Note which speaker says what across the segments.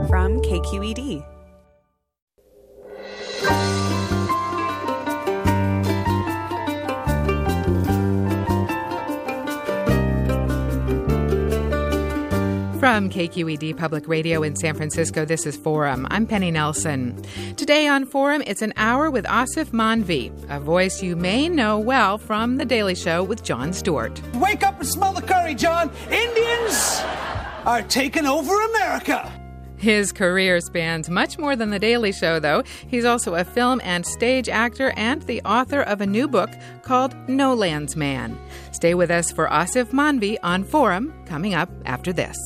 Speaker 1: from KQED.
Speaker 2: From KQED Public Radio in San Francisco, this is Forum. I'm Penny Nelson. Today on Forum, it's an hour with Asif Mandvi, a voice you may know well from The Daily Show with Jon Stewart.
Speaker 3: Wake up and smell the curry, John. Indians are taking over America.
Speaker 2: His career spans much more than The Daily Show, though. He's also a film and stage actor and the author of a new book called No Land's Man. Stay with us for Asif Mandvi on Forum, coming up after this.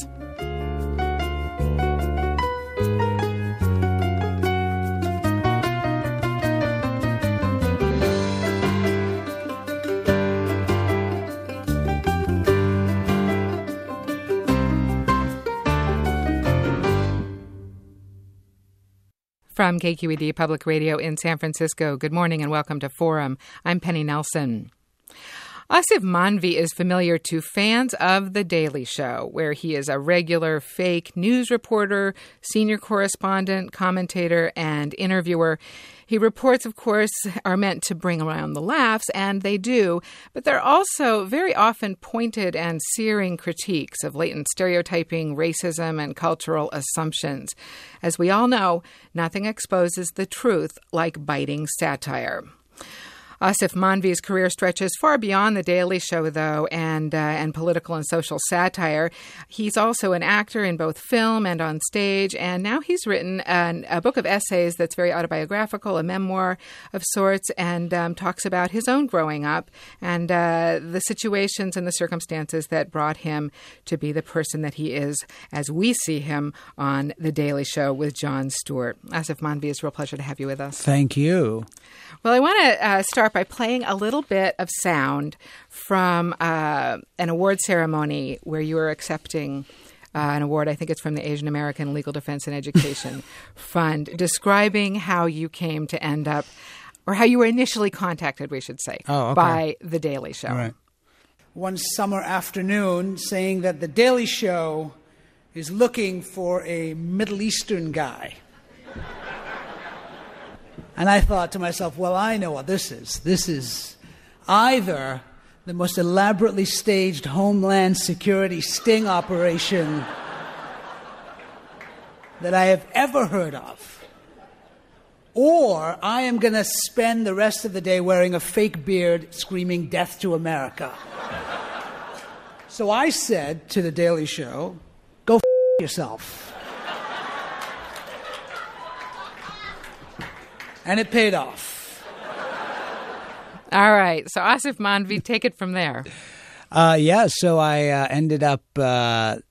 Speaker 2: From KQED Public Radio in San Francisco, good morning and welcome to Forum. I'm Penny Nelson. Asif Mandvi is familiar to fans of The Daily Show, where he is a regular fake news reporter, senior correspondent, commentator, and interviewer. He reports, of course, are meant to bring around the laughs, and they do, but they're also very often pointed and searing critiques of latent stereotyping, racism, and cultural assumptions. As we all know, nothing exposes the truth like biting satire. Asif Mandvi's career stretches far beyond The Daily Show, though, and political and social satire. He's also an actor in both film and on stage, and now he's written a book of essays that's very autobiographical, a memoir of sorts, and talks about his own growing up and the situations and the circumstances that brought him to be the person that he is as we see him on The Daily Show with Jon Stewart. Asif Mandvi, it's a real pleasure to have you with us.
Speaker 3: Thank you.
Speaker 2: Well, I want to start by playing a little bit of sound from an award ceremony where you were accepting an award. I think it's from the Asian American Legal Defense and Education Fund, describing how you came to end up, or how you were initially contacted, we should say, by The Daily Show.
Speaker 3: Right. One summer afternoon, saying that The Daily Show is looking for a Middle Eastern guy. And I thought to myself, well, I know what this is. This is either the most elaborately staged Homeland Security sting operation that I have ever heard of, or I am going to spend the rest of the day wearing a fake beard screaming death to America. So I said to The Daily Show, go f*** yourself. And it paid off.
Speaker 2: All right. So Asif Mandvi, take it from there.
Speaker 3: So I ended up, after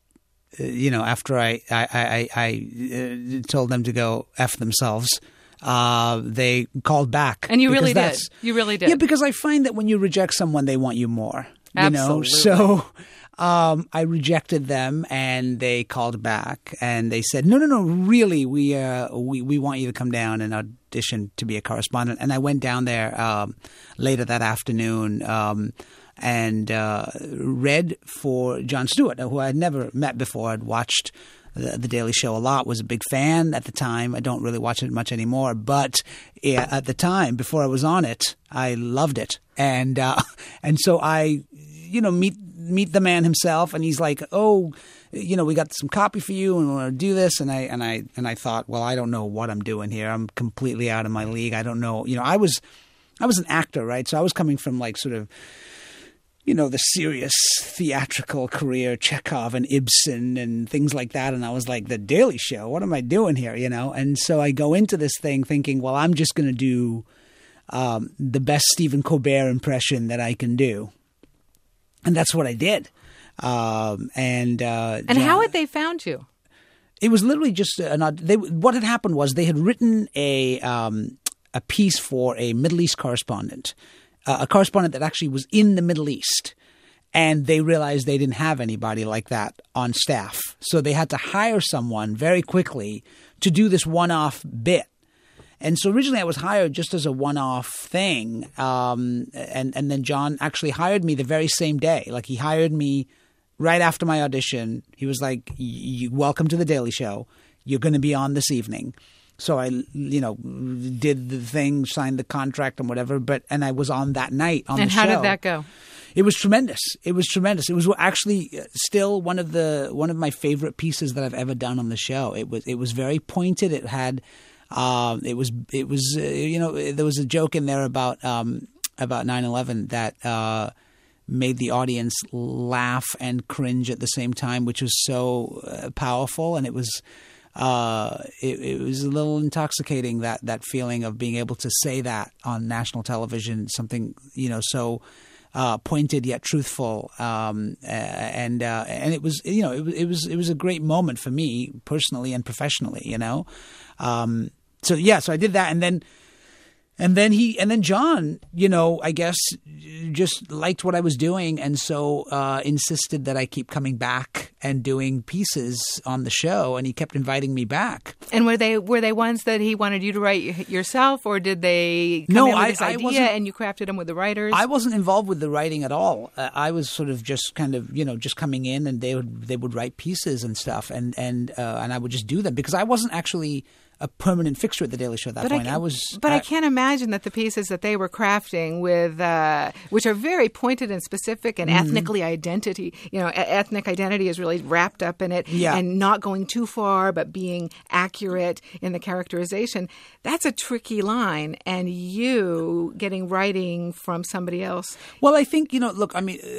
Speaker 3: I told them to go F themselves, they called back.
Speaker 2: And you really did. You really did.
Speaker 3: Yeah, because I find that when you reject someone, they want you more.
Speaker 2: Absolutely.
Speaker 3: So I rejected them, and they called back, and they said, no, really, we want you to come down and audition to be a correspondent. And I went down there later that afternoon and read for Jon Stewart, who I had never met before. I'd watched The Daily Show a lot, was a big fan at the time. I don't really watch it much anymore, but at the time, before I was on it, I loved it. And so I, meet the man himself, and he's like, we got some copy for you, and we want to do this. And I thought, well, I don't know what I'm doing here. I'm completely out of my league. I don't know. I was an actor, right? So I was coming from like sort of, the serious theatrical career, Chekhov and Ibsen and things like that. And I was like, The Daily Show, what am I doing here? And so I go into this thing thinking, well, I'm just going to do the best Stephen Colbert impression that I can do. And that's what I did. And
Speaker 2: how had they found you?
Speaker 3: It was literally just what had happened was they had written a piece for a Middle East correspondent, a correspondent that actually was in the Middle East. And they realized they didn't have anybody like that on staff. So they had to hire someone very quickly to do this one-off bit. And so originally I was hired just as a one-off thing. And then Jon actually hired me the very same day. Like he hired me right after my audition. He was like, welcome to The Daily Show. you're going to be on this evening. So I, did the thing, signed the contract and whatever, and I was on that night on the show.
Speaker 2: And how did that go?
Speaker 3: It was tremendous. It was actually still one of my favorite pieces that I've ever done on the show. It was very pointed. It had, there was a joke in there about 9/11 that made the audience laugh and cringe at the same time, which was so powerful, and it was a little intoxicating, that feeling of being able to say that on national television, something so pointed yet truthful, and it was it was a great moment for me personally and professionally, So I did that, and then John, I guess just liked what I was doing, and so insisted that I keep coming back and doing pieces on the show, and he kept inviting me back.
Speaker 2: And were they ones that he wanted you to write yourself, or did they come in with this idea and you crafted them with the writers?
Speaker 3: I wasn't involved with the writing at all. I was sort of just kind of just coming in, and they would write pieces and stuff, and I would just do them because I wasn't actually a permanent fixture at The Daily Show at that point.
Speaker 2: I can't imagine that the pieces that they were crafting with, which are very pointed and specific and ethnic identity is really wrapped up in it, and not going too far, but being accurate in the characterization. That's a tricky line, and you getting writing from somebody else.
Speaker 3: Well, I think, look, I mean,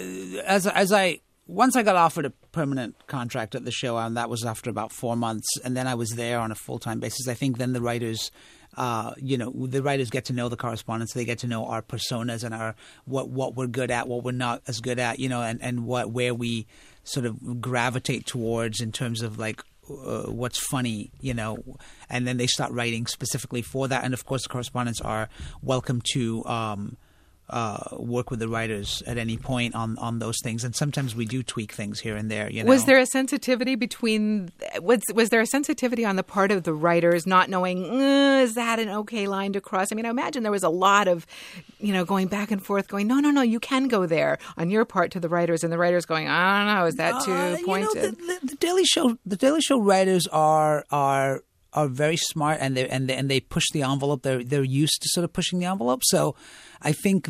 Speaker 3: once I got offered a permanent contract at the show, and that was after about 4 months, and then I was there on a full-time basis, I think then the writers, the writers get to know the correspondents. They get to know our personas and our what we're good at, what we're not as good at, and where we sort of gravitate towards in terms of like what's funny, and then they start writing specifically for that. And of course, the correspondents are welcome to work with the writers at any point on those things, and sometimes we do tweak things here and there.
Speaker 2: Was there a sensitivity was there a sensitivity on the part of the writers not knowing is that an okay line to cross? I mean, I imagine there was a lot of going back and forth, going no, you can go there on your part to the writers, and the writers going, I don't know, is that too pointed?
Speaker 3: The Daily Show writers are very smart, and they push the envelope. They're used to sort of pushing the envelope. So I think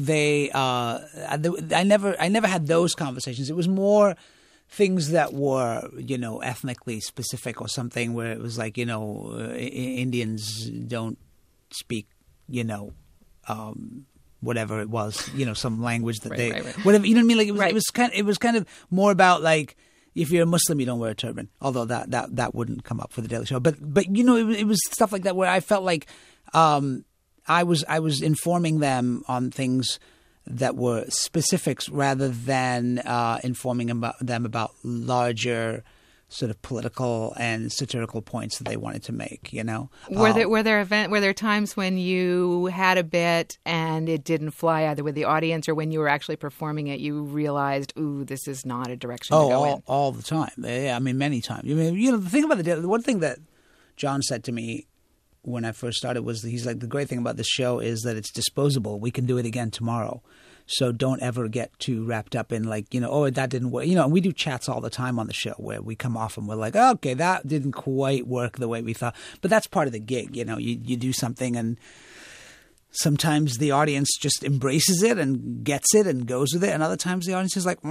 Speaker 3: I never had those conversations. It was more things that were ethnically specific or something where it was like Indians don't speak whatever it was some language that
Speaker 2: right.
Speaker 3: whatever what I mean, like it was kind of more about like, if you're a Muslim, you don't wear a turban. Although that wouldn't come up for the Daily Show, but it was stuff like that where I felt like I was informing them on things that were specifics rather than informing them about larger sort of political and satirical points that they wanted to make. Were
Speaker 2: there times when you had a bit and it didn't fly either with the audience, or when you were actually performing it, you realized, ooh, this is not a direction to go in?
Speaker 3: All the time. Yeah, I mean, many times. The thing about the one thing that John said to me when I first started was, he's like, the great thing about this show is that it's disposable. We can do it again tomorrow. So don't ever get too wrapped up in like, that didn't work. And we do chats all the time on the show where we come off and we're like, oh, okay, that didn't quite work the way we thought. But that's part of the gig. You do something, and sometimes the audience just embraces it and gets it and goes with it. And other times the audience is like,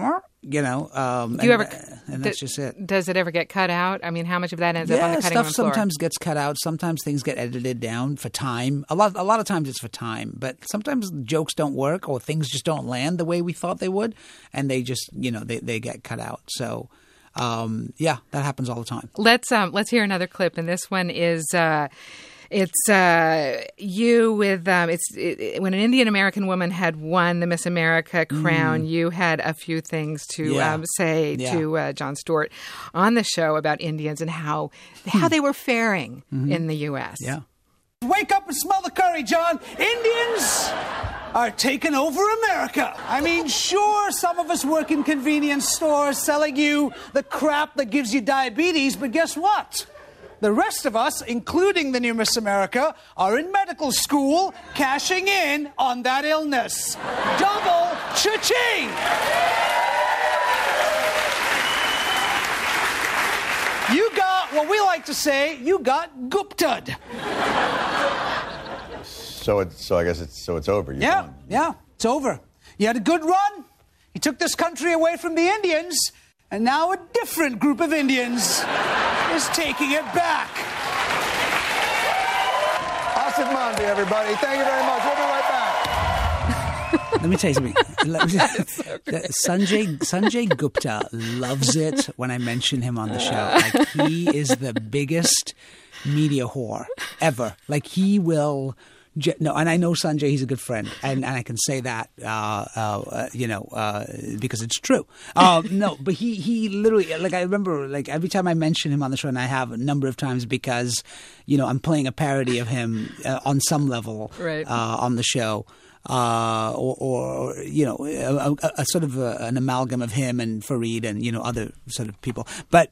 Speaker 3: and that's just it.
Speaker 2: Does it ever get cut out? I mean, how much of that ends up on the cutting room floor?
Speaker 3: Stuff sometimes gets cut out. Sometimes things get edited down for time. A lot of times it's for time, but sometimes jokes don't work or things just don't land the way we thought they would, and they just they get cut out. So that happens all the time.
Speaker 2: Let's hear another clip, and this one is. It's you with when an Indian American woman had won the Miss America crown, you had a few things to say to Jon Stewart on the show about Indians and how they were faring in the U.S.
Speaker 3: Yeah.
Speaker 1: Wake up and smell the curry, John. Indians are taking over America. I mean, sure, some of us work in convenience stores selling you the crap that gives you diabetes, but guess what? The rest of us, including the new Miss America, are in medical school cashing in on that illness. Double cha-ching! You got what we like to say you got Gupta'd.
Speaker 4: So I guess it's over. You're done.
Speaker 1: Yeah, it's over. You had a good run. You took this country away from the Indians, and now a different group of Indians is taking it back.
Speaker 4: Asif Mandvi, everybody. Thank you very much. We'll be right back.
Speaker 3: Let me tell you something. Sanjay Gupta loves it when I mention him on the show. Like, he is the biggest media whore ever. Like, he will... No, and I know Sanjay, he's a good friend, and I can say that, because it's true. No, but he literally, like, I remember, like, every time I mention him on the show, and I have a number of times because, I'm playing a parody of him on some level on the show. A sort of an amalgam of him and Fareed and, other sort of people. But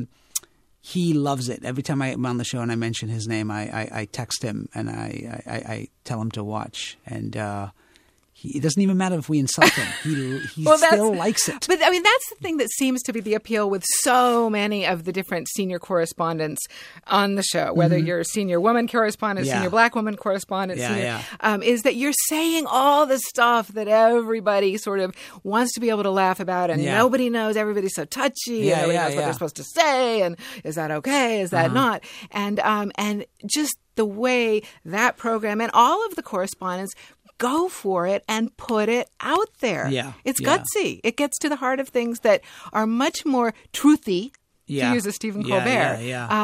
Speaker 3: he loves it. Every time I'm on the show and I mention his name, I text him and I tell him to watch. And it doesn't even matter if we insult him. He still likes it.
Speaker 2: But, I mean, that's the thing that seems to be the appeal with so many of the different senior correspondents on the show, whether you're a senior woman correspondent, senior black woman correspondent, is that you're saying all the stuff that everybody sort of wants to be able to laugh about, and nobody knows. Everybody's so touchy. And nobody knows what they're supposed to say, and is that okay? Is that not? And just the way that program and all of the correspondents go for it and put it out there.
Speaker 3: Yeah.
Speaker 2: It's gutsy. It gets to the heart of things that are much more truthy, to use a Stephen Colbert,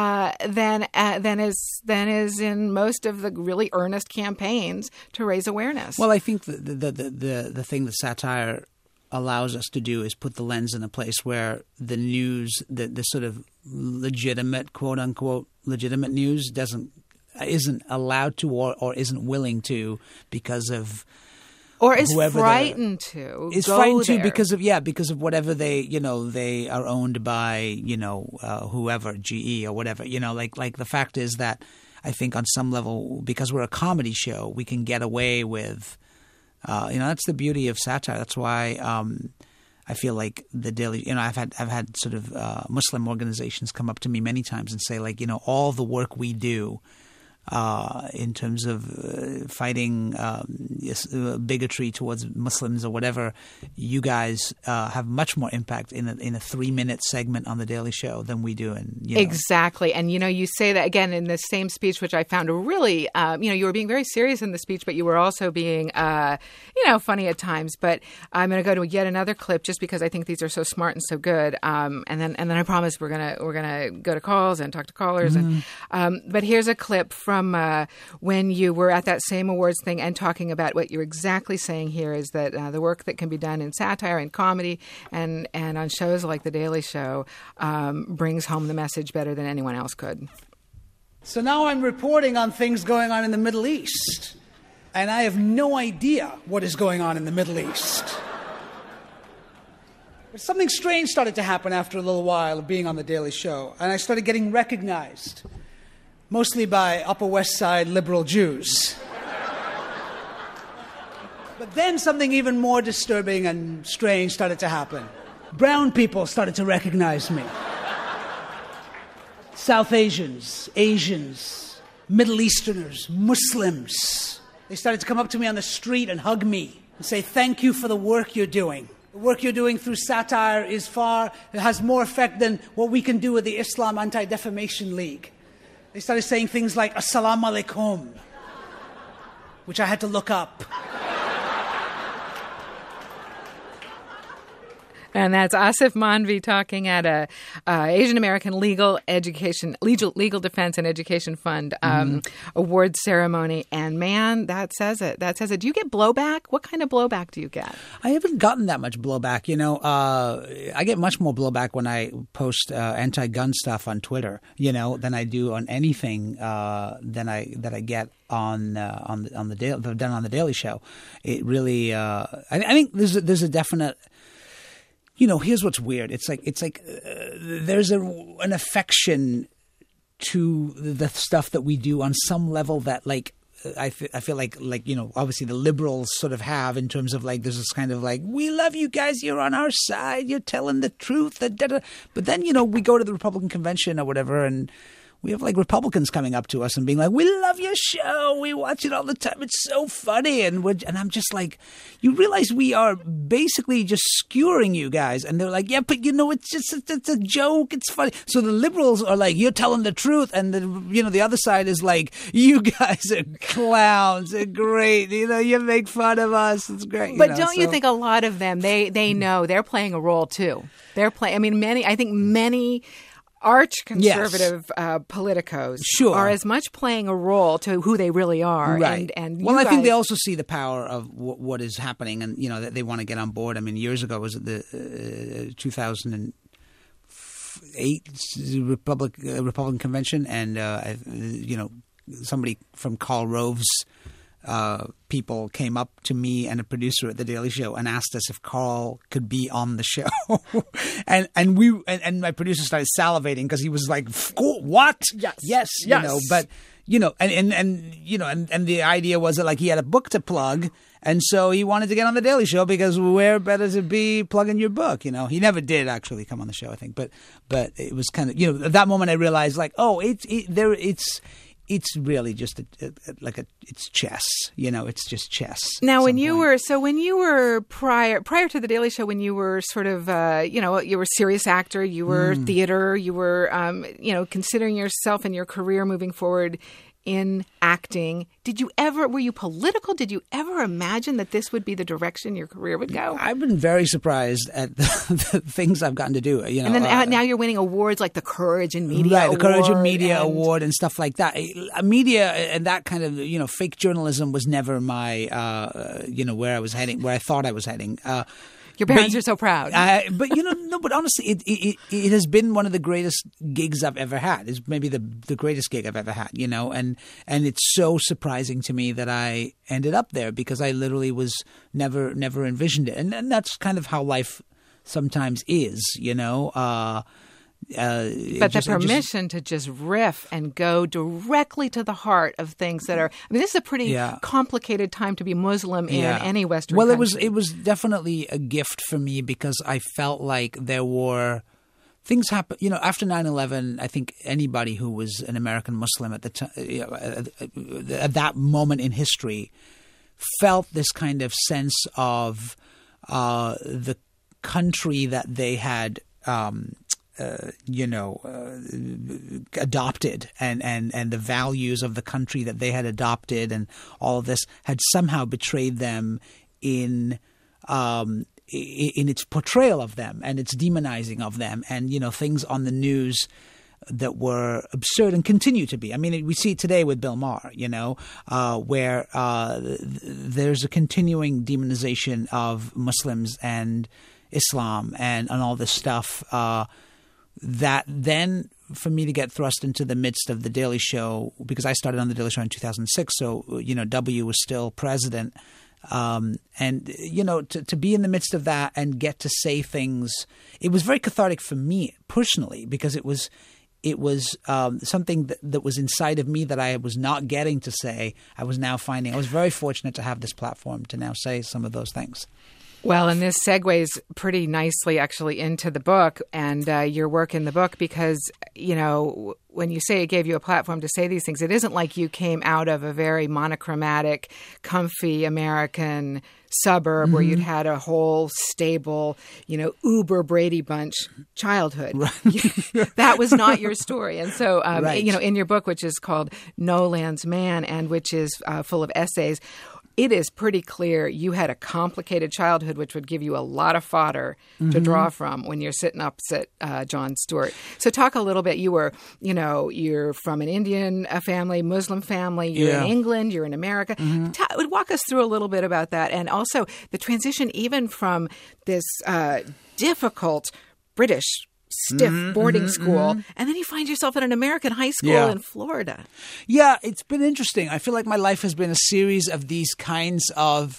Speaker 2: than is in most of the really earnest campaigns to raise awareness.
Speaker 3: Well, I think the thing that satire allows us to do is put the lens in a place where the news, the sort of legitimate, quote unquote, legitimate news isn't allowed to or isn't willing to because of
Speaker 2: or is frightened to
Speaker 3: is
Speaker 2: go
Speaker 3: frightened
Speaker 2: there.
Speaker 3: to because of whatever they are owned by whoever, GE or whatever, like the fact is that I think on some level, because we're a comedy show, we can get away with that's the beauty of satire. That's why I feel like the Daily, I've had sort of Muslim organizations come up to me many times and say, like, all the work we do in terms of fighting bigotry towards Muslims or whatever, you guys have much more impact in a 3-minute segment on The Daily Show than we do.
Speaker 2: Exactly. And, you say that again in the same speech, which I found really, you were being very serious in the speech, but you were also being, funny at times. But I'm going to go to yet another clip just because I think these are so smart and so good. And then I promise we're gonna go to calls and talk to callers. But here's a clip from when you were at that same awards thing and talking about what you're exactly saying here is that the work that can be done in satire and comedy and on shows like The Daily Show brings home the message better than anyone else could.
Speaker 1: So now I'm reporting on things going on in the Middle East, and I have no idea what is going on in the Middle East. But something strange started to happen after a little while of being on The Daily Show, and I started getting recognized. Mostly by Upper West Side liberal Jews. But then something even more disturbing and strange started to happen. Brown people started to recognize me. South Asians, Middle Easterners, Muslims. They started to come up to me on the street and hug me and say, thank you for the work you're doing. The work you're doing through satire it has more effect than what we can do with the Islam Anti-Defamation League. They started saying things like, Assalamu alaikum, which I had to look up.
Speaker 2: And that's Asif Mandvi talking at a Asian American Legal Defense and Education Fund award ceremony. And man, that says it. Do you get blowback? What kind of blowback do you get? I
Speaker 3: haven't gotten that much blowback. I get much more blowback when I post anti-gun stuff on Twitter, than I do on anything that I get on the Daily Show. It really, I think there's a definite. Here's what's weird. It's like there's an affection to the stuff that we do on some level that I feel like obviously the liberals sort of have in terms of there's this kind of we love you guys, you're on our side, you're telling the truth. But then we go to the Republican convention or whatever and we have like Republicans coming up to us and being like, "We love your show. We watch it all the time. It's so funny." And I'm just like, you realize we are basically just skewering you guys. And they're like, "Yeah, but it's a joke. It's funny." So the liberals are like, "You're telling the truth," and the other side is like, "You guys are clowns. They're great. You make fun of us. It's great."
Speaker 2: But don't you think a lot of them they know they're playing a role too? They're playing. I mean, many arch conservative politicos are as much playing a role to who they really are.
Speaker 3: Right.
Speaker 2: And
Speaker 3: I think they also see the power of what is happening, and that they want to get on board. I mean, years ago, was it the 2008 Republican convention, and somebody from Karl Rove's people came up to me and a producer at The Daily Show and asked us if Carl could be on the show. and my producer started salivating because he was like, "What? Yes. But and the idea was that like he had a book to plug, and so he wanted to get on The Daily Show because where better to be plugging your book? He never did actually come on the show, I think, but it was kind of at that moment I realized like, it's really just it's chess, it's just chess.
Speaker 2: Now, when you were prior to The Daily Show, when you were sort of, you were a serious actor, you were theater, you were, considering yourself and your career moving forward in acting, were you political? Did you ever imagine that this would be the direction your career would go?
Speaker 3: I've been very surprised at the things I've gotten to do.
Speaker 2: And then now you're winning awards like the Courage in Media
Speaker 3: Award. Right, the Courage in Media
Speaker 2: Award
Speaker 3: and stuff like that. Media and that kind of, fake journalism was never my, where I was heading, where I thought I was heading.
Speaker 2: Your parents are so proud.
Speaker 3: But honestly, it has been one of the greatest gigs I've ever had. It's maybe the greatest gig I've ever had, and it's so surprising to me that I ended up there because I literally was never envisioned it. And that's kind of how life sometimes is,
Speaker 2: but the permission to just riff and go directly to the heart of things that are. I mean, this is a pretty complicated time to be Muslim in any Western country.
Speaker 3: Well, it was definitely a gift for me because I felt like there were things happen. After 9/11, I think anybody who was an American Muslim at the time, at that moment in history, felt this kind of sense of the country that they had. Adopted and the values of the country that they had adopted and all of this had somehow betrayed them in its portrayal of them and its demonizing of them and, things on the news that were absurd and continue to be. I mean, we see it today with Bill Maher, where there's a continuing demonization of Muslims and Islam and all this stuff that then for me to get thrust into the midst of The Daily Show, because I started on The Daily Show in 2006, so, W was still president. And, to be in the midst of that and get to say things, it was very cathartic for me personally because it was something that was inside of me that I was not getting to say. I was now finding I was very fortunate to have this platform to now say some of those things.
Speaker 2: Well, and this segues pretty nicely actually into the book and your work in the book because, when you say it gave you a platform to say these things, it isn't like you came out of a very monochromatic, comfy American suburb where you'd had a whole stable, uber Brady Bunch childhood.
Speaker 3: Right.
Speaker 2: That was not your story. And so, in your book, which is called No Land's Man and which is full of essays, it is pretty clear you had a complicated childhood, which would give you a lot of fodder to draw from when you're sitting opposite Jon Stewart. So talk a little bit. You were, you're from an Indian family, Muslim family. You're in England. You're in America. Walk us through a little bit about that. And also the transition even from this difficult British stiff boarding school, and then you find yourself at an American high school in Florida.
Speaker 3: Yeah, it's been interesting. I feel like my life has been a series of these kinds of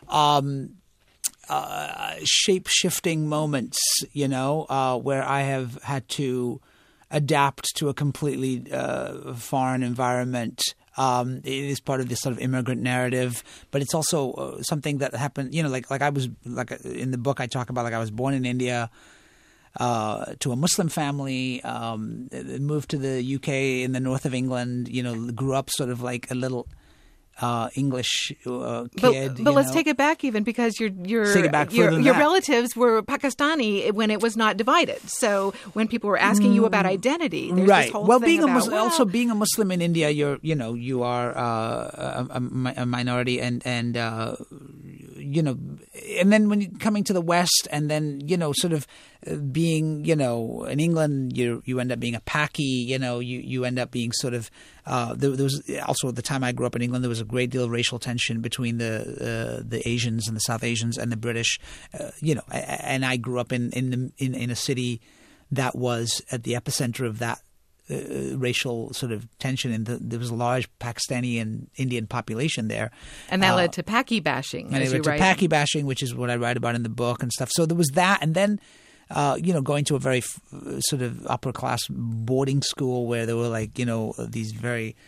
Speaker 3: shape-shifting moments, where I have had to adapt to a completely foreign environment. It is part of this sort of immigrant narrative, but it's also something that happened, like I was, like in the book I talk about, like I was born in India. to a Muslim family, moved to the UK in the north of England, grew up sort of like a little English kid.
Speaker 2: But let's take it back even because your relatives were Pakistani when it was not divided. So when people were asking you about identity, there's this whole thing
Speaker 3: being
Speaker 2: about,
Speaker 3: also being a Muslim in India, you are a minority, and then when you're coming to the West, and then sort of being in England, you end up being a Paki. You end up being sort of there was also at the time I grew up in England, there was a great deal of racial tension between the Asians and the South Asians and the British. And I grew up in a city that was at the epicenter of that racial sort of tension, and there was a large Pakistani and Indian population there,
Speaker 2: and that led to Paki bashing.
Speaker 3: And it led to Paki bashing, which is what I write about in the book and stuff. So there was that, and then going to a very sort of upper class boarding school where there were these very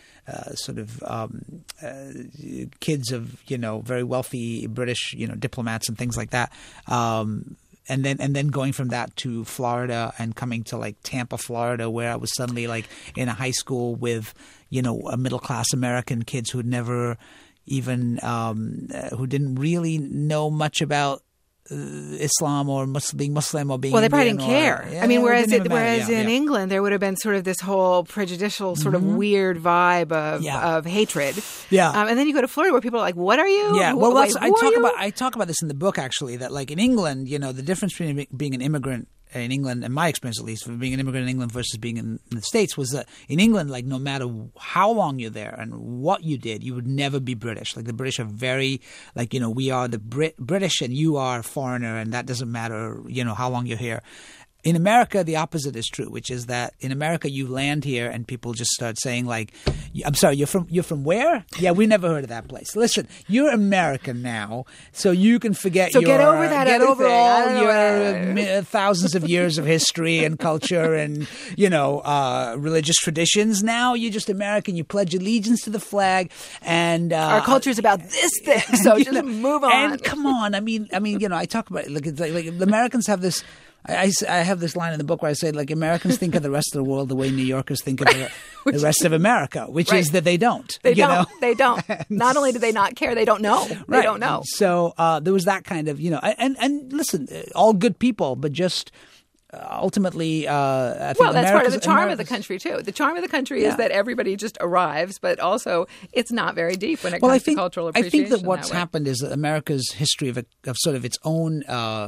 Speaker 3: kids of very wealthy British diplomats and things like that. And then going from that to Florida and coming to Tampa, Florida, where I was suddenly in a high school with a middle class American kids who had never even who didn't really know much about Islam or being Muslim or being
Speaker 2: they probably
Speaker 3: Indian
Speaker 2: didn't care.
Speaker 3: Yeah,
Speaker 2: I mean, whereas in England there would have been sort of this whole prejudicial sort of weird vibe of hatred.
Speaker 3: Yeah,
Speaker 2: and then you go to Florida where people are like, "What are you?"
Speaker 3: Yeah, I talk about this in the book actually. That in England, the difference between being an immigrant in England, and my experience at least, of being an immigrant in England versus being in the States, was that in England, no matter how long you're there and what you did, you would never be British. The British are very, we are the British and you are a foreigner, and that doesn't matter, how long you're here. In America, the opposite is true, which is that in America, you land here and people just start saying I'm sorry, you're from where? Yeah, we never heard of that place. Listen, you're American now, so you can forget
Speaker 2: get over that.
Speaker 3: Get over all your thousands of years of history and culture and, religious traditions. Now you're just American. You pledge allegiance to the flag, and
Speaker 2: our culture is about this thing. So just move on.
Speaker 3: And come on, I mean, I talk about it. The Americans have this. I have this line in the book where I say, Americans think of the rest of the world the way New Yorkers think of the rest of America, which is that they don't.
Speaker 2: They don't. Not only do they not care, they don't know. They don't know.
Speaker 3: So there was that kind of, and listen, all good people, but just ultimately, I think
Speaker 2: that's part of the charm of the country too. The charm of the country is that everybody just arrives, but also it's not very deep when it comes to cultural appreciation.
Speaker 3: I think that what's happened is that America's history of sort of its own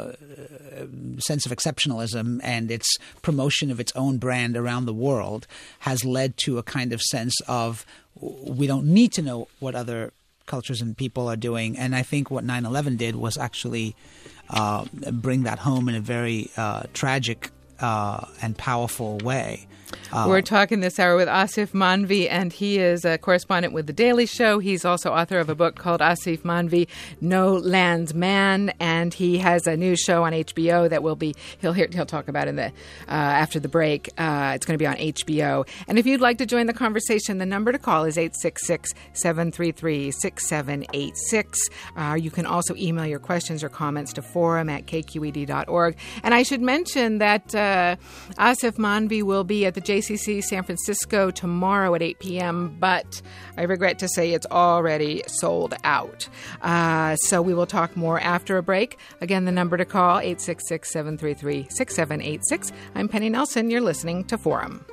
Speaker 3: sense of exceptionalism and its promotion of its own brand around the world has led to a kind of sense of we don't need to know what other cultures and people are doing. And I think what 9/11 did was actually bring that home in a very tragic and powerful way.
Speaker 2: We're talking this hour with Asif Manvi, and he is a correspondent with The Daily Show. He's also author of a book called Asif Manvi, No Land's Man, and he has a new show on HBO that he'll talk about in the after the break. It's going to be on HBO. And if you'd like to join the conversation, the number to call is 866-733-6786. You can also email your questions or comments to forum@kqed.org. And I should mention that Asif Manvi will be at the JCC San Francisco tomorrow at 8 p.m., but I regret to say it's already sold out. So we will talk more after a break. Again, the number to call, 866-733-6786. I'm Penny Nelson. You're listening to Forum.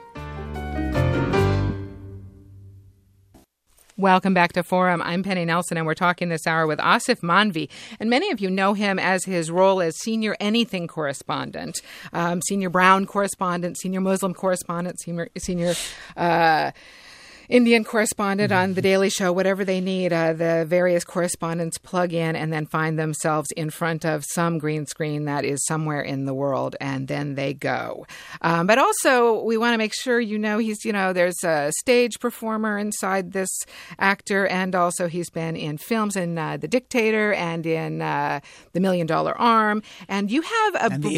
Speaker 2: Welcome back to Forum. I'm Penny Nelson, and we're talking this hour with Asif Manvi. And many of you know him as his role as senior anything correspondent, senior Brown correspondent, senior Muslim correspondent, senior Indian correspondent on The Daily Show, whatever they need, the various correspondents plug in and then find themselves in front of some green screen that is somewhere in the world, and then they go. But also, we want to make sure there's a stage performer inside this actor, and also he's been in films in The Dictator and in The $1 Million Arm, and you have
Speaker 3: the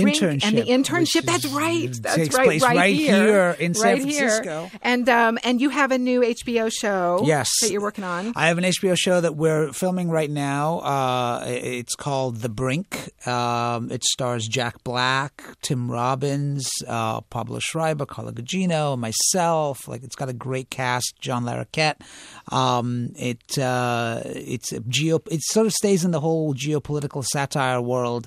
Speaker 3: internship.
Speaker 2: That's right. That's
Speaker 3: takes
Speaker 2: right.
Speaker 3: Place right here in San Francisco.
Speaker 2: And you have a new new HBO show that you're working on.
Speaker 3: I have an HBO show that we're filming right now. It's called The Brink. It stars Jack Black, Tim Robbins, Pablo Schreiber, Carla Gugino, myself. Like, it's got a great cast, John Larroquette. It sort of stays in the whole geopolitical satire world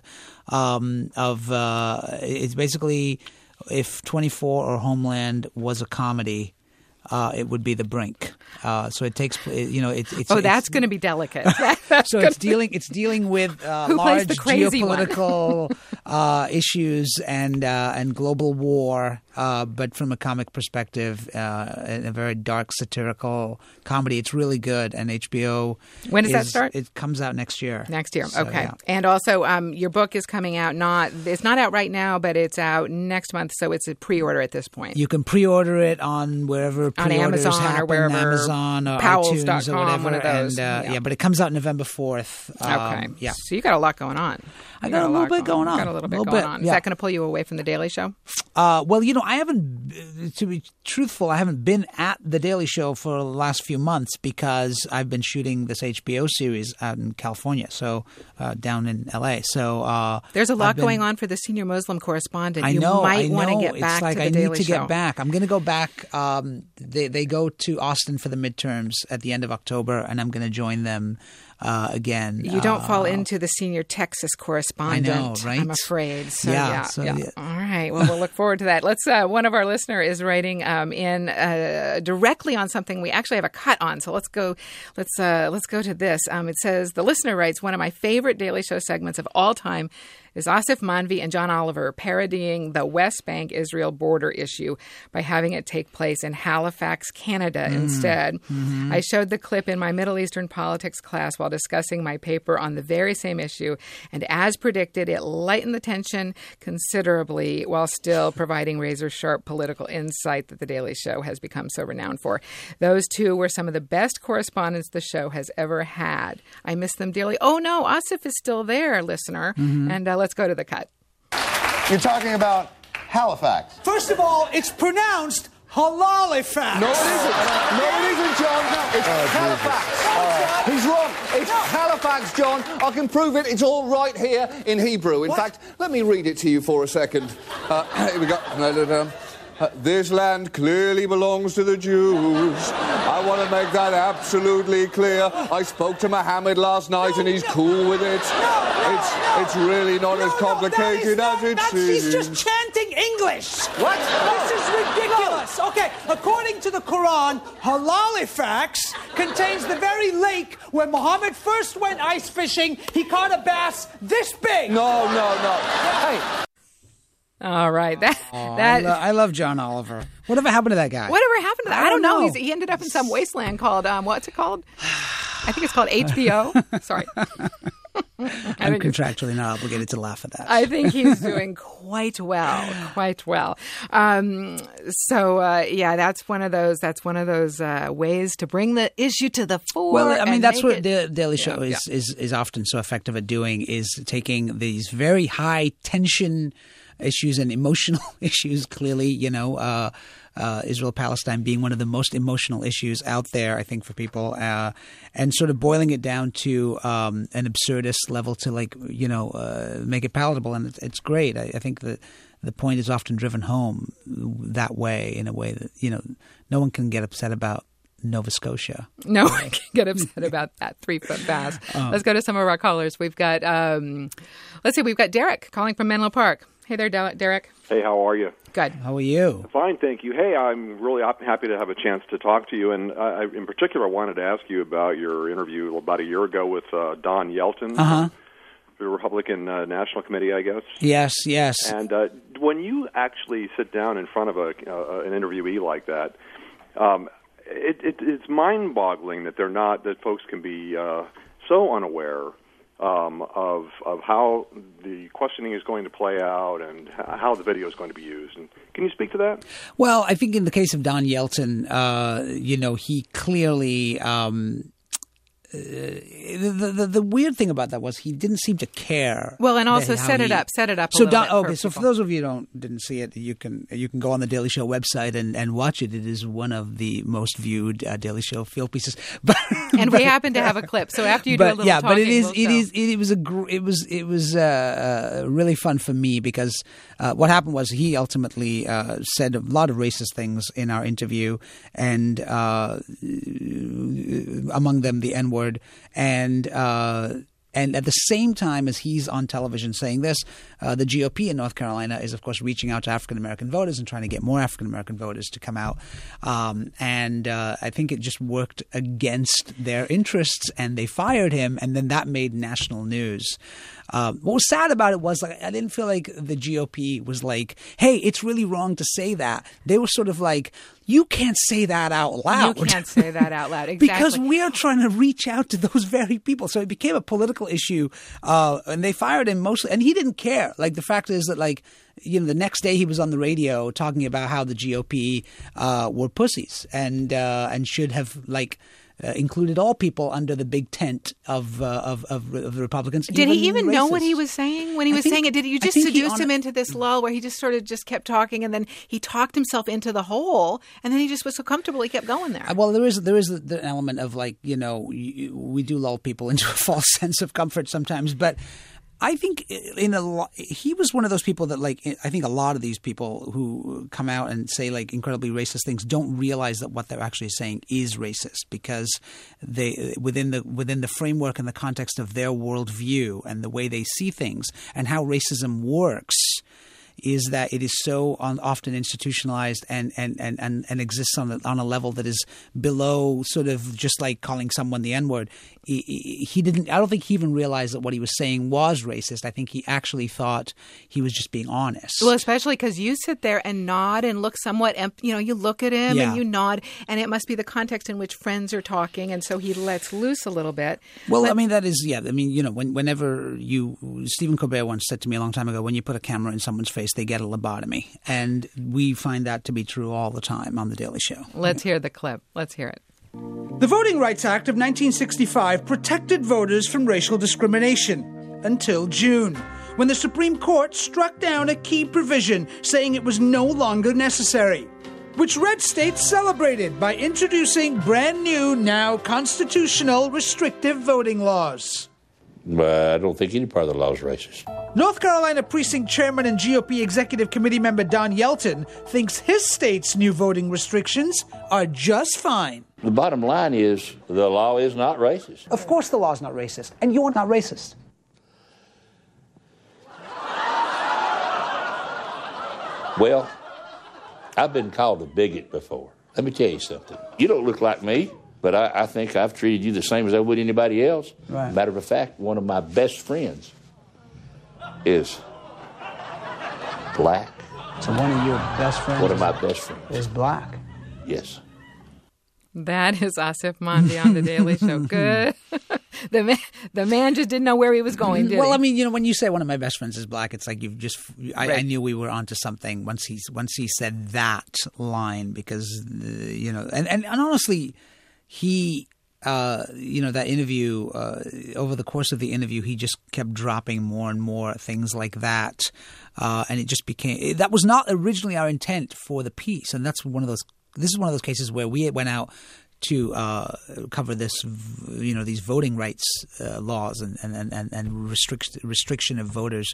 Speaker 3: it's basically if 24 or Homeland was a comedy, it would be The Brink. So it takes,
Speaker 2: that's going to be delicate.
Speaker 3: So it's dealing with large geopolitical issues and global war, but from a comic perspective, in a very dark satirical comedy. It's really good, and HBO.
Speaker 2: When does that start?
Speaker 3: It comes out next year.
Speaker 2: Next year,
Speaker 3: so,
Speaker 2: okay.
Speaker 3: Yeah.
Speaker 2: And also, your book is coming out. It's not out right now, but it's out next month. So it's a pre-order at this point.
Speaker 3: You can pre-order it on wherever pre-orders
Speaker 2: Amazon
Speaker 3: happen,
Speaker 2: or wherever,
Speaker 3: Amazon or
Speaker 2: Powell's.com,
Speaker 3: iTunes or whatever.
Speaker 2: one of those.
Speaker 3: And, but it comes out November 4th.
Speaker 2: Okay.
Speaker 3: Yeah.
Speaker 2: So you got a lot going on.
Speaker 3: I got a little bit going on.
Speaker 2: Got a little bit going on. Is that going to pull you away from The Daily Show?
Speaker 3: Well, I haven't, to be truthful, I haven't been at The Daily Show for the last few months because I've been shooting this HBO series out in California, so down in L.A. So
Speaker 2: there's a lot going on for the senior Muslim correspondent.
Speaker 3: I know.
Speaker 2: You might want to get back
Speaker 3: to
Speaker 2: The Daily Show.
Speaker 3: I need to get back. I'm going to go back. They go to Austin for the midterms at the end of October, and I'm going to join them again.
Speaker 2: You don't fall into the senior Texas correspondent.
Speaker 3: I know, right?
Speaker 2: I'm afraid. So,
Speaker 3: yeah.
Speaker 2: All right. Well, we'll look forward to that. Let's. One of our listener is writing in directly on something we actually have a cut on. So let's go. Let's go to this. It says the listener writes, one of my favorite Daily Show segments of all time is Asif Manvi and John Oliver parodying the West Bank Israel border issue by having it take place in Halifax, Canada instead. Mm-hmm. I showed the clip in my Middle Eastern politics class while discussing my paper on the very same issue, and as predicted, it lightened the tension considerably while still providing razor-sharp political insight that The Daily Show has become so renowned for. Those two were some of the best correspondents the show has ever had. I miss them dearly. Oh, no, Asif is still there, listener, and let's go to the cut.
Speaker 4: You're talking about Halifax.
Speaker 1: First of all, it's pronounced Halalifax.
Speaker 4: No, it isn't. No, it isn't, John. It's Halifax. He's wrong. It's Halifax, John. I can prove it. It's all right here in Hebrew. In fact, let me read it to you for a second. Here we go. This land clearly belongs to the Jews. I want to make that absolutely clear. I spoke to Mohammed last night and he's cool with it. It's really not as complicated as it seems.
Speaker 1: He's just chanting English.
Speaker 4: What?
Speaker 1: This is ridiculous. Okay, according to the Quran, Halalifax contains the very lake where Muhammad first went ice fishing. He caught a bass this big.
Speaker 4: No. Hey.
Speaker 2: All right.
Speaker 3: I love John Oliver. Whatever happened to that guy?
Speaker 2: Whatever happened to that? I don't know. He ended up in some wasteland called, what's it called? I think it's called HBO. Sorry.
Speaker 3: I'm contractually not obligated to laugh at that.
Speaker 2: I think he's doing quite well. That's one of those ways to bring the issue to the fore.
Speaker 3: Well, I mean, that's what the Daily Show is often so effective at doing, is taking these very high tension issues and emotional issues, clearly, Israel-Palestine being one of the most emotional issues out there, I think, for people, and sort of boiling it down to an absurdist level to, make it palatable. And it's great. I think that the point is often driven home that way, in a way that, no one can get upset about Nova Scotia. No one
Speaker 2: can get upset about that 3-foot bass. Let's go to some of our callers. We've got, we've got Derek calling from Menlo Park. Hey there, Derek.
Speaker 5: Hey, how are you?
Speaker 2: Good.
Speaker 3: How are you?
Speaker 5: Fine, thank you. Hey, I'm really happy to have a chance to talk to you. And in particular, I wanted to ask you about your interview about a year ago with Don Yelton, the Republican National Committee, I guess.
Speaker 3: Yes.
Speaker 5: And when you actually sit down in front of an interviewee like that, it's mind-boggling that folks can be so unaware of how the questioning is going to play out and how the video is going to be used. And can you speak to that?
Speaker 3: Well, I think in the case of Don Yelton, he clearly the weird thing about that was he didn't seem to care.
Speaker 2: Well, and also set it up a little bit.
Speaker 3: So for those of you who didn't see it, you can go on the Daily Show website and watch it. It is one of the most viewed Daily Show field pieces.
Speaker 2: And we happen to have a clip. So after you do a little talking,
Speaker 3: but it was really fun for me because what happened was he ultimately said a lot of racist things in our interview, and among them the N-word. And at the same time as he's on television saying this, the GOP in North Carolina is, of course, reaching out to African-American voters and trying to get more African-American voters to come out. And I think it just worked against their interests, and they fired him, and then that made national news. What was sad about it was I didn't feel like the GOP was like, hey, it's really wrong to say that. They were sort of like, you can't say that out loud.
Speaker 2: You can't say that out loud. Exactly.
Speaker 3: Because we are trying to reach out to those very people. So it became a political issue, and they fired him mostly. And he didn't care. Like, the fact is that, the next day he was on the radio talking about how the GOP were pussies and should have, included all people under the big tent of the Republicans.
Speaker 2: Did he even know what he was saying when he was saying it? Did you just seduce him into this lull where he just sort of just kept talking, and then he talked himself into the hole, and then he just was so comfortable he kept going there?
Speaker 3: Well, there is the element of we do lull people into a false sense of comfort sometimes, but I think he was one of those people that, I think a lot of these people who come out and say incredibly racist things don't realize that what they're actually saying is racist, because they within the framework and the context of their worldview and the way they see things and how racism works is that it is so often institutionalized and exists on a level that is below sort of just like calling someone the N-word. He didn't. I don't think he even realized that what he was saying was racist. I think he actually thought he was just being honest.
Speaker 2: Well, especially because you sit there and nod and look somewhat, you look at him and you nod, and it must be the context in which friends are talking, and so he lets loose a little bit.
Speaker 3: Well, that is, whenever Stephen Colbert once said to me a long time ago, when you put a camera in someone's face, they get a lobotomy, and we find that to be true all the time on The Daily Show.
Speaker 2: Let's hear the clip. Let's hear it.
Speaker 1: The Voting Rights Act of 1965 protected voters from racial discrimination until June, when the Supreme Court struck down a key provision saying it was no longer necessary, which red states celebrated by introducing brand new, now constitutional, restrictive voting laws.
Speaker 6: I don't think any part of the law is racist.
Speaker 1: North Carolina Precinct Chairman and GOP Executive Committee member Don Yelton thinks his state's new voting restrictions are just fine.
Speaker 6: The bottom line is the law is not racist.
Speaker 3: Of course the law is not racist, and you're not racist.
Speaker 6: Well, I've been called a bigot before. Let me tell you something. You don't look like me, but I think I've treated you the same as I would anybody else.
Speaker 3: Right.
Speaker 6: Matter of fact, one of my best friends is black.
Speaker 3: So one of your best friends
Speaker 6: One of my best friends
Speaker 3: is black.
Speaker 6: Yes.
Speaker 2: That is Asif Mandvi on The Daily Show. Good. The man just didn't know where he was going, did he?
Speaker 3: Well, when you say one of my best friends is black, it's like you've just I knew we were onto something once he said that line, because and honestly, he that interview, over the course of the interview, he just kept dropping more and more things like that, and it just became that was not originally our intent for the piece, and this is one of those cases where we went out to cover this, these voting rights laws and restriction of voters,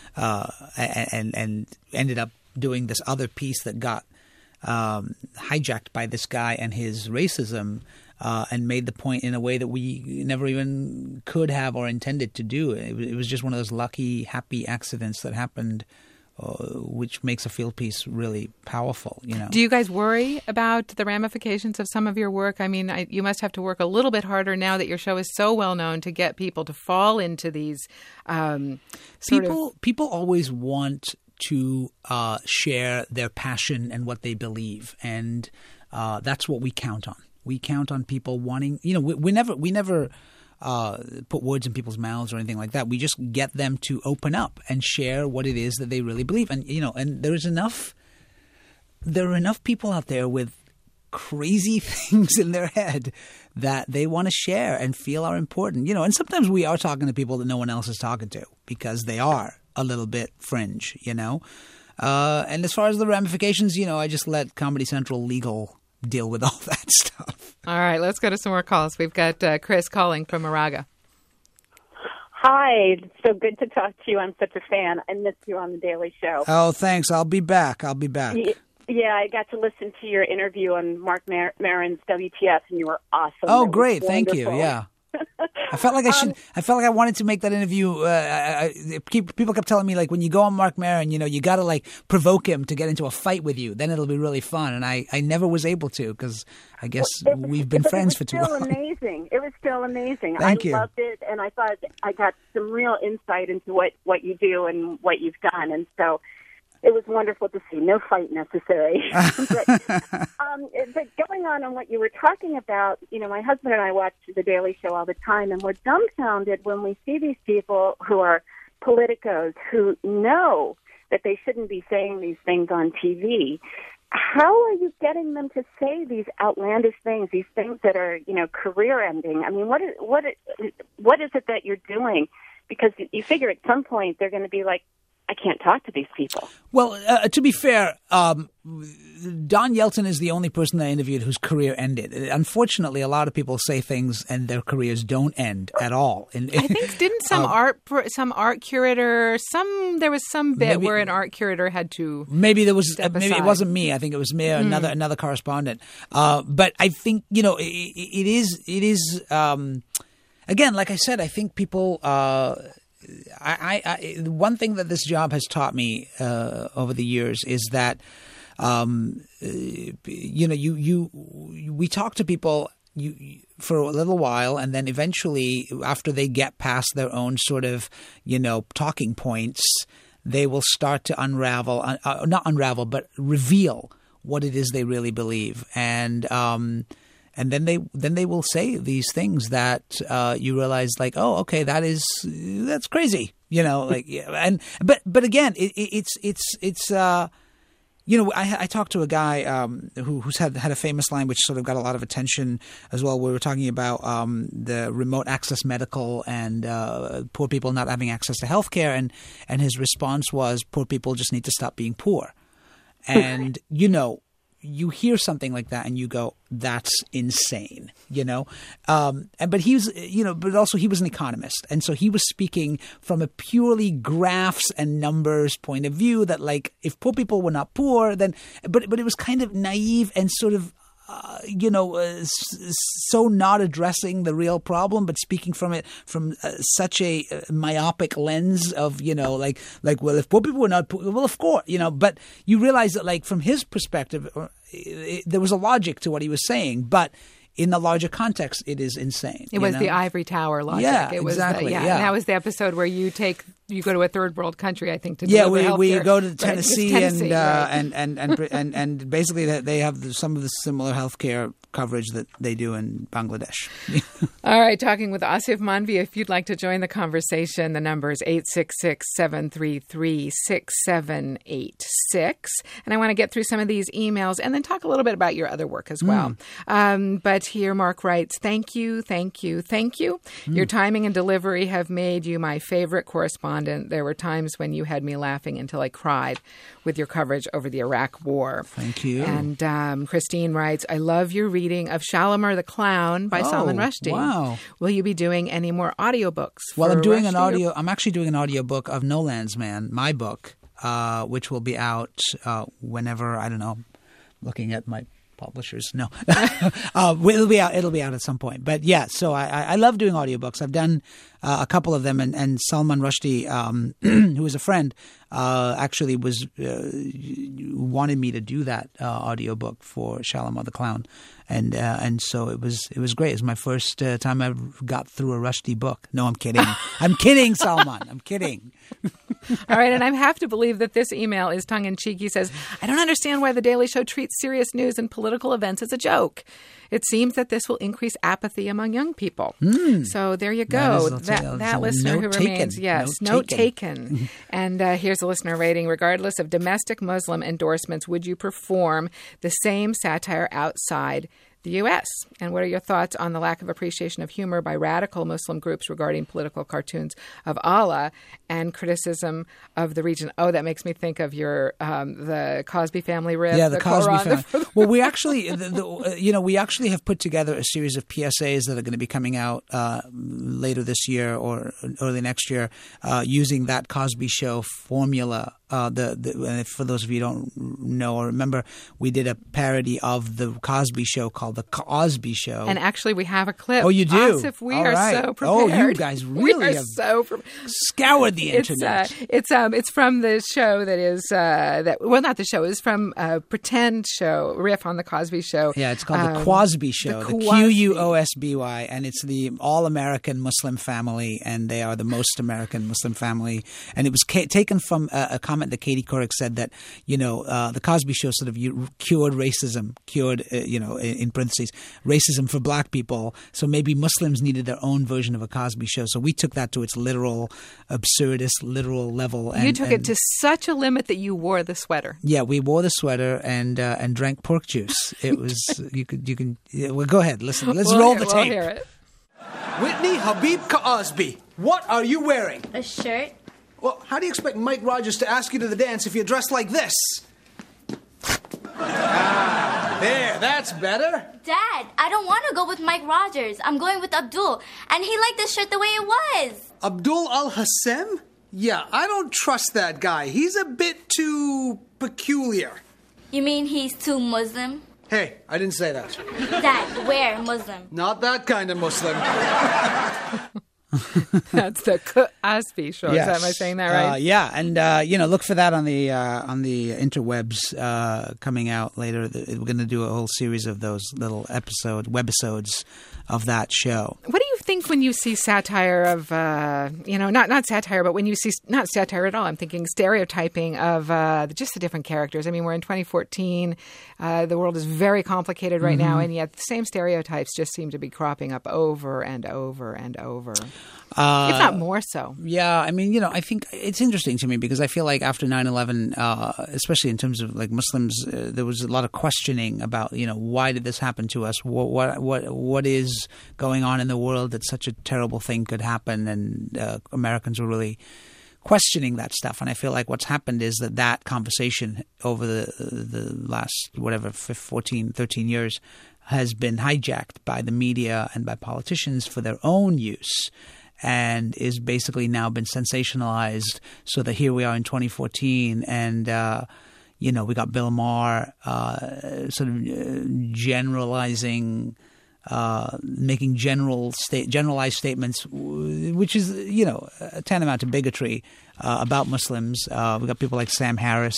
Speaker 3: and ended up doing this other piece that got hijacked by this guy and his racism, and made the point in a way that we never even could have or intended to do. It was just one of those lucky, happy accidents that happened, which makes a field piece really powerful.
Speaker 2: Do you guys worry about the ramifications of some of your work? You must have to work a little bit harder now that your show is so well known to get people to fall into these
Speaker 3: People always want to share their passion and what they believe, and that's what we count on. We count on people wanting. We never put words in people's mouths or anything like that. We just get them to open up and share what it is that they really believe. And and there are enough people out there with crazy things in their head that they want to share and feel are important. You know, and sometimes we are talking to people that no one else is talking to because they are a little bit fringe, you know. And as far as the ramifications, you know, I just let Comedy Central Legal deal with all that stuff.
Speaker 2: All right, let's go to some more calls. We've got Chris calling from Moraga.
Speaker 7: Hi, it's so good to talk to you. I'm such a fan. I missed you on The Daily Show.
Speaker 3: Oh, thanks. I'll be back.
Speaker 7: Yeah, I got to listen to your interview on Mark Maron's WTF, and you were awesome.
Speaker 3: Oh, great. Thank you. Yeah. I felt like I wanted to make that interview. People kept telling me, like, when you go on Mark Maron, you know, you got to, like, provoke him to get into a fight with you. Then it'll be really fun. And I never was able to because I guess we've been friends for too long.
Speaker 7: It was still amazing.
Speaker 3: Thank you.
Speaker 7: I loved it, and I thought I got some real insight into what you do and what you've done. And so it was wonderful to see. No fight necessary. But going on what you were talking about, you know, my husband and I watch The Daily Show all the time, and we're dumbfounded when we see these people who are politicos who know that they shouldn't be saying these things on TV. How are you getting them to say these outlandish things, these things that are, you know, career-ending? I mean, what is it that you're doing? Because you figure at some point they're going to be like, I can't talk to these people.
Speaker 3: Well, to be fair, Don Yeltsin is the only person that I interviewed whose career ended. Unfortunately, a lot of people say things and their careers don't end at all. I
Speaker 2: think didn't some art curator there was some bit where an art curator had to maybe
Speaker 3: it wasn't me. I think it was me, another correspondent. But I think, you know, it is again, like I said, I think people. One thing that this job has taught me over the years is that, you know, we talk to people for a little while, and then eventually, after they get past their own sort of, you know, talking points, they will start to not unravel, but reveal what it is they really believe, and then they will say these things that you realize, like, oh, okay, that's crazy, you know, like, yeah, but again, it's you know, I talked to a guy who's had a famous line which sort of got a lot of attention as well. We were talking about the remote access medical and poor people not having access to healthcare, and his response was, poor people just need to stop being poor, and you know. You hear something like that and you go, that's insane, you know? But he was, you know, but also he was an economist. And so he was speaking from a purely graphs and numbers point of view that, like, if poor people were not poor, then, but it was kind of naive and sort of, you know, so not addressing the real problem, but speaking from it from such a myopic lens of, you know, like, well, if poor people were not poor, well, of course, you know, but you realize that, like, from his perspective, there was a logic to what he was saying, but in the larger context, it is insane.
Speaker 2: It was the ivory tower logic.
Speaker 3: Yeah,
Speaker 2: it was
Speaker 3: exactly.
Speaker 2: And that was the episode where you go to a third world country, I think, to
Speaker 3: deliver
Speaker 2: healthcare.
Speaker 3: we go to Tennessee,
Speaker 2: right.
Speaker 3: and basically they have some of the similar healthcare coverage that they do in Bangladesh.
Speaker 2: All right, talking with Asif Manvi. If you'd like to join the conversation, the number is 866-733-6786. And I want to get through some of these emails and then talk a little bit about your other work as well. But here Mark writes, thank you. Your timing and delivery have made you my favorite correspondent. There were times when you had me laughing until I cried with your coverage over the Iraq War.
Speaker 3: Thank you.
Speaker 2: And Christine writes, I love your reading of Shalimar the Clown by Salman Rushdie.
Speaker 3: Wow.
Speaker 2: Will you be doing any more audiobooks?
Speaker 3: Well, I'm actually doing an audiobook of No Land's Man, my book, which will be out whenever, I don't know, looking at my publishers. No. It'll be out at some point. But yeah, so I love doing audiobooks. I've done a couple of them, and Salman Rushdie, who is a friend, actually wanted me to do that audiobook for Shalimar the Clown. And so it was great. It was my first time I got through a Rushdie book. No, I'm kidding. I'm kidding, Salman. I'm kidding.
Speaker 2: All right, and I have to believe that this email is tongue-in-cheek. He says, I don't understand why The Daily Show treats serious news and political events as a joke. It seems that this will increase apathy among young people. So there you go.
Speaker 3: That's
Speaker 2: that listener who remains, yes, note taken. And here's a listener rating. Regardless of domestic Muslim endorsements, would you perform the same satire outside the U.S.? And what are your thoughts on the lack of appreciation of humor by radical Muslim groups regarding political cartoons of Allah and criticism of the region? Oh, that makes me think of your the Cosby Family riff.
Speaker 3: Yeah, the Cosby Family. Well, we actually, we actually have put together a series of PSAs that are going to be coming out later this year or early next year, using that Cosby Show formula. And for those of you who don't know or remember, we did a parody of the Cosby Show called The Cosby Show.
Speaker 2: And actually, we have a clip.
Speaker 3: Oh, you do?
Speaker 2: Asif, we are so prepared.
Speaker 3: Oh, you guys really have scoured the internet.
Speaker 2: It's from the show that is not the show. It's from a pretend show riff on the Cosby Show.
Speaker 3: Yeah, it's called the Quosby Show. The Quosby, and it's the all-American Muslim family, and they are the most American Muslim family. And it was taken from a comment that Katie Couric said that the Cosby Show sort of cured racism, in parentheses, racism for black people. So maybe Muslims needed their own version of a Cosby Show. So we took that to its literal, absurdist, literal level. And,
Speaker 2: you took it to such a limit that you wore the sweater.
Speaker 3: Yeah, we wore the sweater and drank pork juice. It was well, go ahead. Let's roll the tape.
Speaker 2: We'll hear it.
Speaker 1: Whitney Habib Cosby, what are you wearing?
Speaker 8: A shirt.
Speaker 1: Well, how do you expect Mike Rogers to ask you to the dance if you're dressed like this? There, that's better.
Speaker 8: Dad, I don't want to go with Mike Rogers. I'm going with Abdul, and he liked the shirt the way it was.
Speaker 1: Abdul Al-Hassem? Yeah, I don't trust that guy. He's a bit too peculiar.
Speaker 8: You mean he's too Muslim?
Speaker 1: Hey, I didn't say that.
Speaker 8: Dad, where Muslim?
Speaker 1: Not that kind of Muslim.
Speaker 2: That's the Cosby Show.
Speaker 3: Yes.
Speaker 2: Am I saying that right?
Speaker 3: Yeah, and look for that on the interwebs coming out later. We're going to do a whole series of those little webisodes of that show.
Speaker 2: What do you think when you see satire of not satire, but when you see not satire at all? I'm thinking stereotyping of just the different characters. I mean, we're in 2014. The world is very complicated right now, and yet the same stereotypes just seem to be cropping up over and over and over. If not more so.
Speaker 3: Yeah, I mean, I think it's interesting to me because I feel like after 9/11, especially in terms of like Muslims, there was a lot of questioning about, why did this happen to us? What is going on in the world that such a terrible thing could happen? And Americans were really questioning that stuff. And I feel like what's happened is that conversation over the last, 14, 13 years has been hijacked by the media and by politicians for their own use, and is basically now been sensationalized so that here we are in 2014 and we got Bill Maher sort of generalizing, making generalized statements, which is tantamount to bigotry about Muslims. We got people like Sam Harris,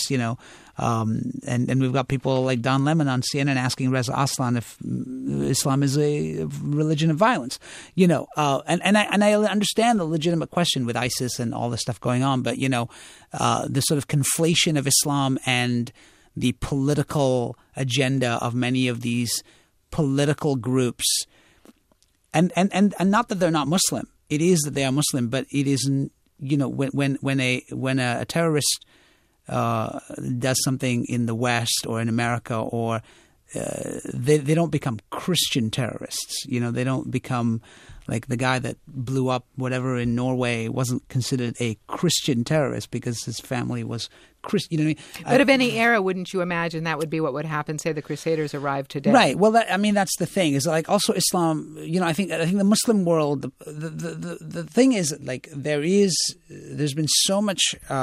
Speaker 3: and we've got people like Don Lemon on CNN asking Reza Aslan if Islam is a religion of violence. And I understand the legitimate question with ISIS and all this stuff going on, but the sort of conflation of Islam and the political agenda of many of these political groups, and not that they're not Muslim. It is that they are Muslim, but it isn't. When a terrorist does something in the West or in America, or they don't become Christian terrorists. They don't become like the guy that blew up whatever in Norway wasn't considered a Christian terrorist because his family was Christian. You know what I mean?
Speaker 2: But of any era, wouldn't you imagine that would be what would happen? Say the Crusaders arrived today,
Speaker 3: right? Well, that's the thing. Is like also Islam. I think the Muslim world. The thing is like there's been so much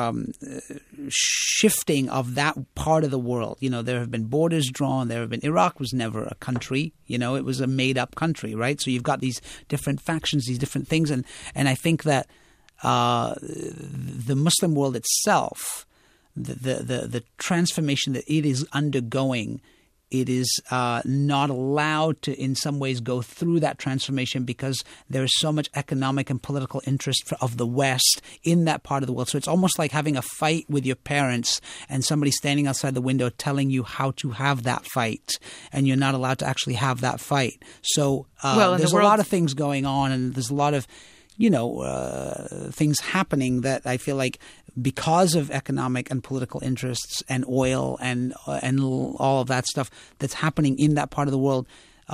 Speaker 3: shifting of that part of the world. There have been borders drawn. Iraq was never a country. It was a made up country, right? So you've got these different factions, these different things, and I think that the Muslim world itself, the transformation that it is undergoing, it is not allowed to in some ways go through that transformation because there is so much economic and political interest of the West in that part of the world. So it's almost like having a fight with your parents and somebody standing outside the window telling you how to have that fight, and you're not allowed to actually have that fight. So there's a lot of things going on, and there's a lot of things happening that I feel like because of economic and political interests and oil and all of that stuff that's happening in that part of the world,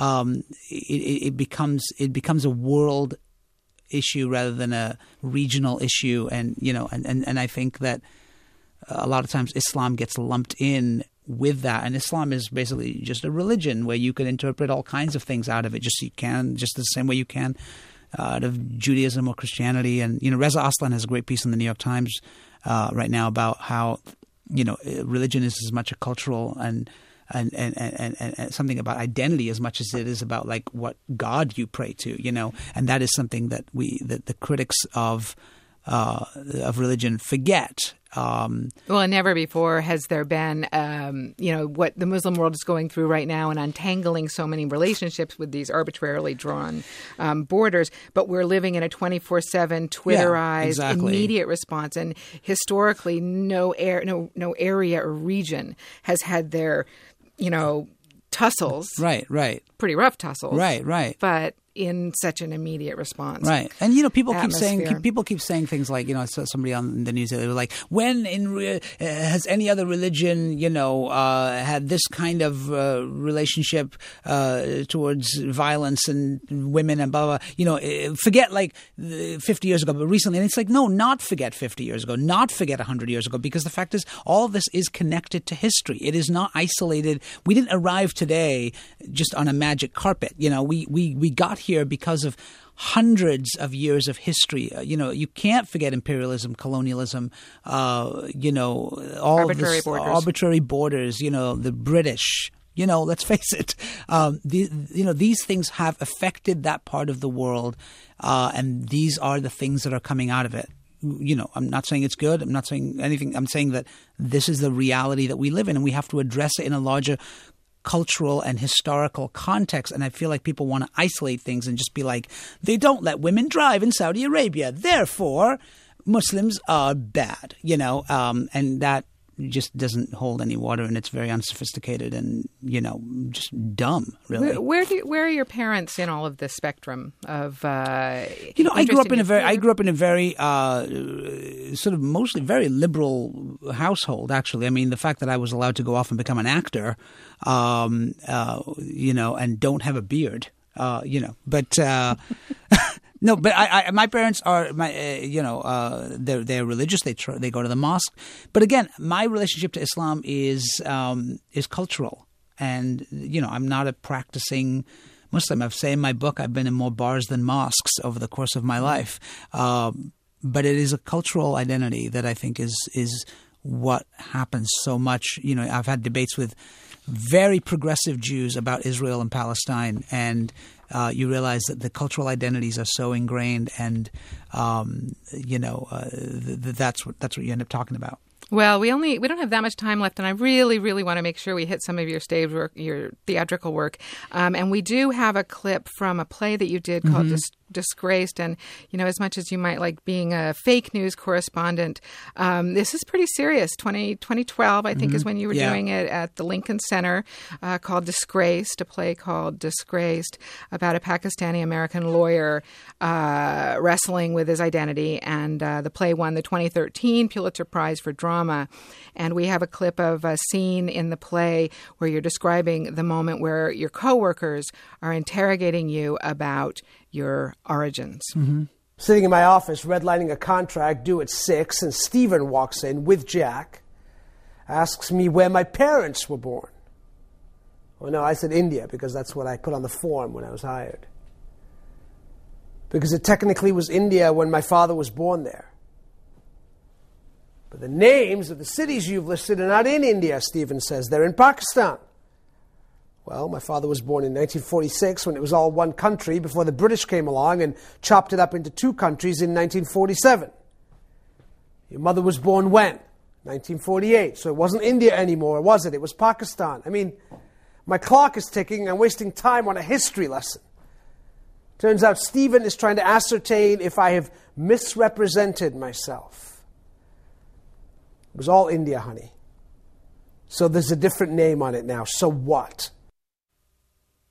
Speaker 3: it becomes a world issue rather than a regional issue. And I think that a lot of times Islam gets lumped in with that, and Islam is basically just a religion where you can interpret all kinds of things out of it, just the same way you can out of Judaism or Christianity. And Reza Aslan has a great piece in the New York Times right now about how religion is as much a cultural and something about identity as much as it is about like what God you pray to, and that is something that the critics of religion forget.
Speaker 2: Well, never before has there been, what the Muslim world is going through right now and untangling so many relationships with these arbitrarily drawn borders. But we're living in a 24/7 Twitterized immediate response. And historically, no area or region has had their, tussles.
Speaker 3: Right.
Speaker 2: Pretty rough tussles.
Speaker 3: Right.
Speaker 2: But in such an immediate response.
Speaker 3: Right. And, people keep saying things like, I saw somebody on the news, they were like, when has any other religion, had this kind of relationship towards violence and women and blah, blah, forget like 50 years ago, but recently. And it's like, no, not forget 50 years ago, not forget 100 years ago, because the fact is all of this is connected to history. It is not isolated. We didn't arrive today just on a magic carpet. We got here because of hundreds of years of history. You can't forget imperialism, colonialism, all arbitrary borders, the British. Let's face it. These things have affected that part of the world, and these are the things that are coming out of it. I'm not saying it's good. I'm not saying anything. I'm saying that this is the reality that we live in, and we have to address it in a larger cultural and historical context. And I feel like people want to isolate things and just be like, they don't let women drive in Saudi Arabia, therefore Muslims are bad, and that just doesn't hold any water, and it's very unsophisticated and just dumb, really.
Speaker 2: Where are your parents in all of this spectrum of
Speaker 3: I grew up in a very sort of mostly very liberal household, actually. I mean, the fact that I was allowed to go off and become an actor, and don't have a beard, but no, but my parents are they're religious. They go to the mosque, but again, my relationship to Islam is cultural, and I'm not a practicing Muslim. I've said in my book I've been in more bars than mosques over the course of my life, but it is a cultural identity that I think is what happens so much. I've had debates with very progressive Jews about Israel and Palestine, and you realize that the cultural identities are so ingrained, and that's what you end up talking about.
Speaker 2: Well, we don't have that much time left, and I really, really want to make sure we hit some of your stage work, your theatrical work. And we do have a clip from a play that you did called Disgraced. And, as much as you might like being a fake news correspondent, this is pretty serious. 2012, I think, is when you were doing it at the Lincoln Center, called Disgraced, a play called Disgraced, about a Pakistani-American lawyer wrestling with his identity. And the play won the 2013 Pulitzer Prize for Drama. And we have a clip of a scene in the play where you're describing the moment where your coworkers are interrogating you about your origins.
Speaker 9: Sitting in my office, redlining a contract due at 6, and Stephen walks in with Jack, asks me where my parents were born. Well, no, I said India, because that's what I put on the form when I was hired. Because it technically was India when my father was born there. But the names of the cities you've listed are not in India, Stephen says. They're in Pakistan. Well, my father was born in 1946 when it was all one country before the British came along and chopped it up into two countries in 1947. Your mother was born when? 1948. So it wasn't India anymore, was it? It was Pakistan. I mean, my clock is ticking. I'm wasting time on a history lesson. Turns out Stephen is trying to ascertain if I have misrepresented myself. It was all India, honey. So there's a different name on it now. So what?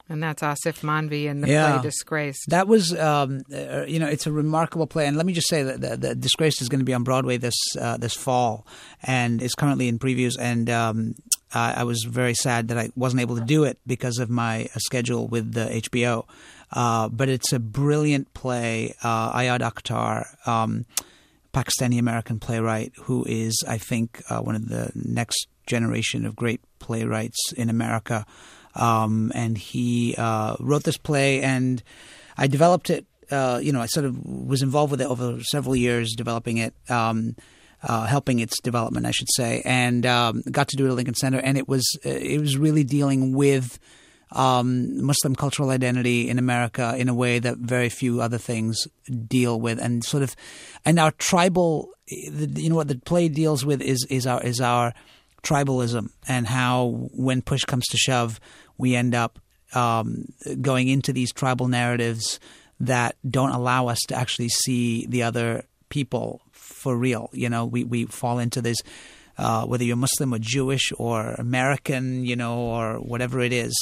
Speaker 2: And that's Asif Manvi in the play Disgraced.
Speaker 3: That was, it's a remarkable play. And let me just say that the Disgraced is going to be on Broadway this fall, and is currently in previews. And I was very sad that I wasn't able to do it because of my schedule with the HBO. But it's a brilliant play. Ayad Akhtar, Pakistani-American playwright, who is, I think, one of the next generation of great playwrights in America. And he wrote this play, and I developed it. I sort of was involved with it over several years, developing it, helping its development, I should say, and got to do it at Lincoln Center. And it was really dealing with Muslim cultural identity in America in a way that very few other things deal with, and sort of, and our tribal. What the play deals with is our tribalism, and how when push comes to shove, we end up going into these tribal narratives that don't allow us to actually see the other people for real. We fall into this, whether you're Muslim or Jewish or American, or whatever it is.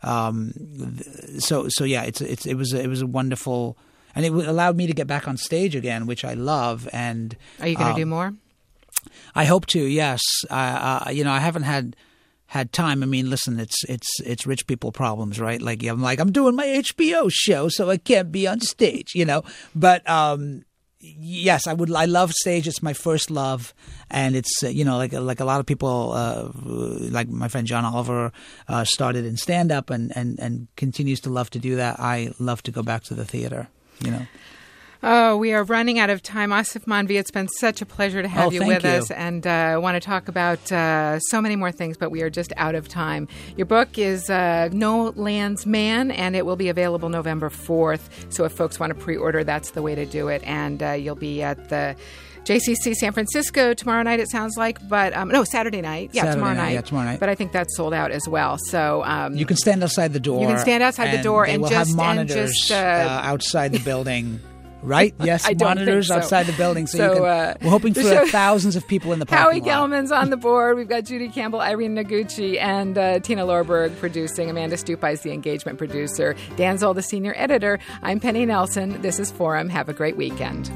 Speaker 3: It was a wonderful, and it allowed me to get back on stage again, which I love. And
Speaker 2: are you going to do more?
Speaker 3: I hope to. Yes. I haven't had time. I mean, listen, it's rich people problems, right? I'm doing my HBO show, so I can't be on stage, But yes, I love stage. It's my first love, and it's like a lot of people, like my friend John Oliver, started in stand up and continues to love to do that. I love to go back to the theater,
Speaker 2: Oh, we are running out of time. Asif Manvi, it's been such a pleasure to have you with us. And I want to talk about so many more things, but we are just out of time. Your book is No Land's Man, and it will be available November 4th. So if folks want to pre-order, that's the way to do it. And you'll be at the JCC San Francisco tomorrow night, it sounds like. But Saturday night. Yeah, tomorrow night.
Speaker 3: Yeah, tomorrow night.
Speaker 2: But I think that's sold out as well. So
Speaker 3: you can stand outside the door.
Speaker 2: You can stand outside the door,
Speaker 3: and
Speaker 2: just
Speaker 3: have monitors outside the building. Right? Yes, monitors outside the building. We're hoping for thousands of people in the parking lot.
Speaker 2: Howie Gelman's on the board. We've got Judy Campbell, Irene Noguchi, and Tina Lorberg producing. Amanda Stupai is the engagement producer. Dan Zoll, the senior editor. I'm Penny Nelson. This is Forum. Have a great weekend.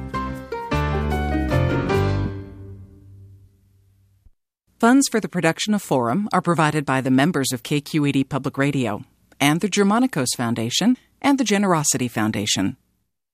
Speaker 10: Funds for the production of Forum are provided by the members of KQED Public Radio and the Germanicos Foundation and the Generosity Foundation.